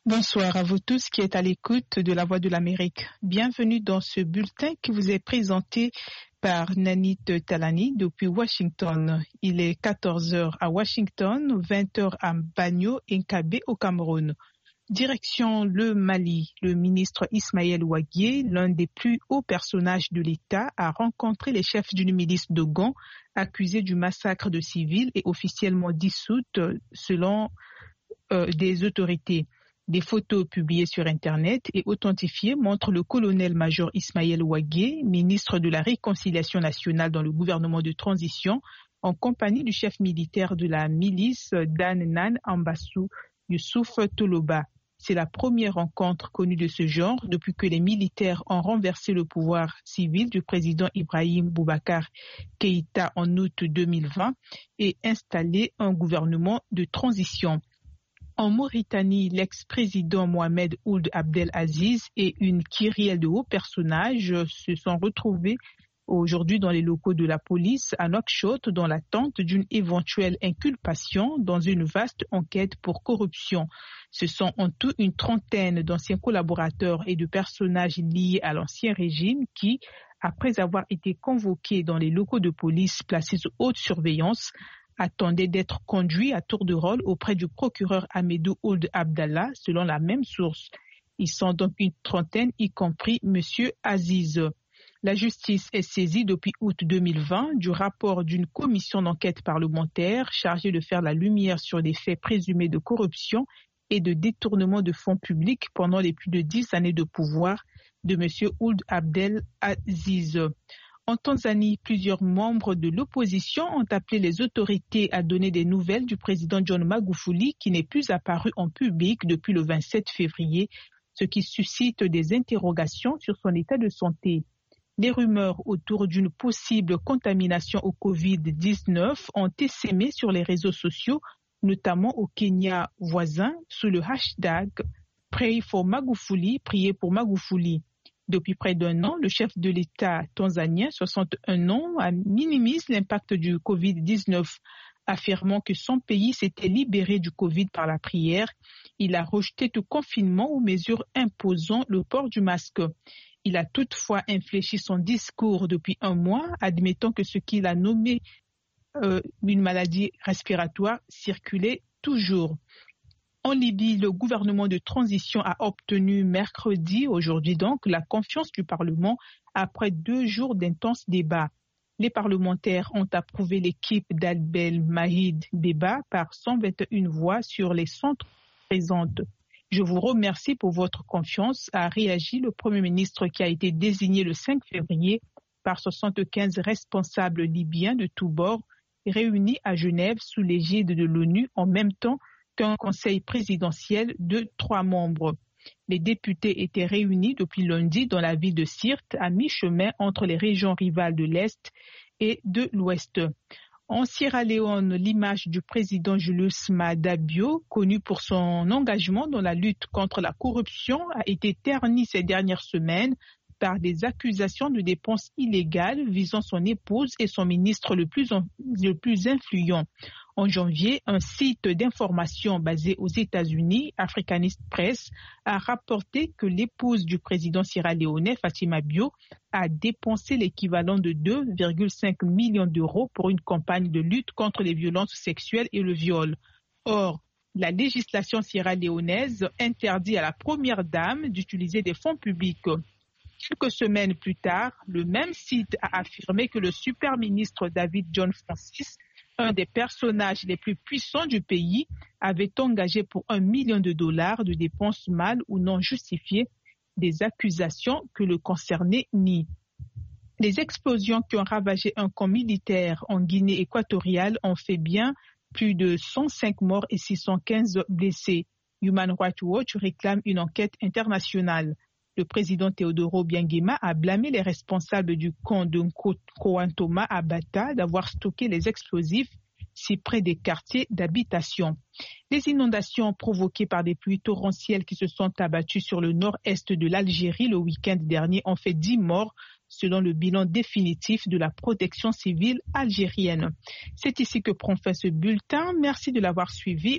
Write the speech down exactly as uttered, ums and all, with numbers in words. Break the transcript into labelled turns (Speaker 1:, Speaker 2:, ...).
Speaker 1: Bonsoir à vous tous qui êtes à l'écoute de La Voix de l'Amérique. Bienvenue dans ce bulletin qui vous est présenté par Nanit Talani depuis Washington. Il est quatorze heures à Washington, vingt heures à Banyo, Nkabe au Cameroun. Direction le Mali, le ministre Ismaël Ouaguié, l'un des plus hauts personnages de l'État, a rencontré les chefs d'une milice de Gon accusés du massacre de civils et officiellement dissoute selon euh, des autorités. Des photos publiées sur Internet et authentifiées montrent le colonel-major Ismaël Ouaguié, ministre de la Réconciliation nationale dans le gouvernement de transition, en compagnie du chef militaire de la milice Dan Nan Ambassou, Youssouf Toloba. C'est la première rencontre connue de ce genre depuis que les militaires ont renversé le pouvoir civil du président Ibrahim Boubacar Keïta en août deux mille vingt et installé un gouvernement de transition. En Mauritanie, l'ex-président Mohamed Ould Abdel Aziz et une kyrielle de hauts personnages se sont retrouvés aujourd'hui dans les locaux de la police à Nouakchott dans l'attente d'une éventuelle inculpation dans une vaste enquête pour corruption. Ce sont en tout une trentaine d'anciens collaborateurs et de personnages liés à l'ancien régime qui, après avoir été convoqués dans les locaux de police placés sous haute surveillance, attendaient d'être conduits à tour de rôle auprès du procureur Ahmedou Ould Abdallah, selon la même source. Ils sont donc une trentaine, y compris M. Aziz. La justice est saisie depuis août deux mille vingt du rapport d'une commission d'enquête parlementaire chargée de faire la lumière sur des faits présumés de corruption et de détournement de fonds publics pendant les plus de dix années de pouvoir de M. Ould Abdel Aziz. En Tanzanie, plusieurs membres de l'opposition ont appelé les autorités à donner des nouvelles du président John Magufuli qui n'est plus apparu en public depuis le vingt-sept février, ce qui suscite des interrogations sur son état de santé. Les rumeurs autour d'une possible contamination au covid dix-neuf ont essaimé sur les réseaux sociaux, notamment au Kenya voisin, sous le hashtag Pray for Magufuli, priez pour Magufuli. Depuis près d'un an, le chef de l'État tanzanien, soixante et un ans, minimise l'impact du covid dix-neuf, affirmant que son pays s'était libéré du Covid par la prière. Il a rejeté tout confinement ou mesures imposant le port du masque. Il a toutefois infléchi son discours depuis un mois, admettant que ce qu'il a nommé euh, une maladie respiratoire circulait toujours. En Libye, le gouvernement de transition a obtenu mercredi, aujourd'hui donc, la confiance du Parlement après deux jours d'intenses débats. Les parlementaires ont approuvé l'équipe d'Albel Mahid Beba par cent vingt et une voix sur les cent présentes. Je vous remercie pour votre confiance, a réagi le Premier ministre qui a été désigné le cinq février par soixante-quinze responsables libyens de tous bords réunis à Genève sous l'égide de l'ONU en même temps qu'un conseil présidentiel de trois membres. Les députés étaient réunis depuis lundi dans la ville de Sirte, à mi-chemin entre les régions rivales de l'Est et de l'Ouest. En Sierra Leone, l'image du président Julius Maada Bio, connu pour son engagement dans la lutte contre la corruption, a été ternie ces dernières semaines par des accusations de dépenses illégales visant son épouse et son ministre le plus, en, le plus influent. En janvier, un site d'information basé aux États-Unis, Africanist Press, a rapporté que l'épouse du président sierra-léonais, Fatima Bio, a dépensé l'équivalent de deux virgule cinq millions d'euros pour une campagne de lutte contre les violences sexuelles et le viol. Or, la législation sierra-léonaise interdit à la première dame d'utiliser des fonds publics. Quelques semaines plus tard, le même site a affirmé que le super ministre David John Francis, un des personnages les plus puissants du pays, avait engagé pour un million de dollars de dépenses mal ou non justifiées, des accusations que le concerné nie. Les explosions qui ont ravagé un camp militaire en Guinée équatoriale ont fait bien plus de cent cinq morts et six cent quinze blessés. Human Rights Watch réclame une enquête internationale. Le président Teodoro Obiangema a blâmé les responsables du camp de Nkoantoma à Bata d'avoir stocké les explosifs si près des quartiers d'habitation. Les inondations provoquées par des pluies torrentielles qui se sont abattues sur le nord-est de l'Algérie le week-end dernier ont fait dix morts, selon le bilan définitif de la protection civile algérienne. C'est ici que prend fin ce bulletin. Merci de l'avoir suivi.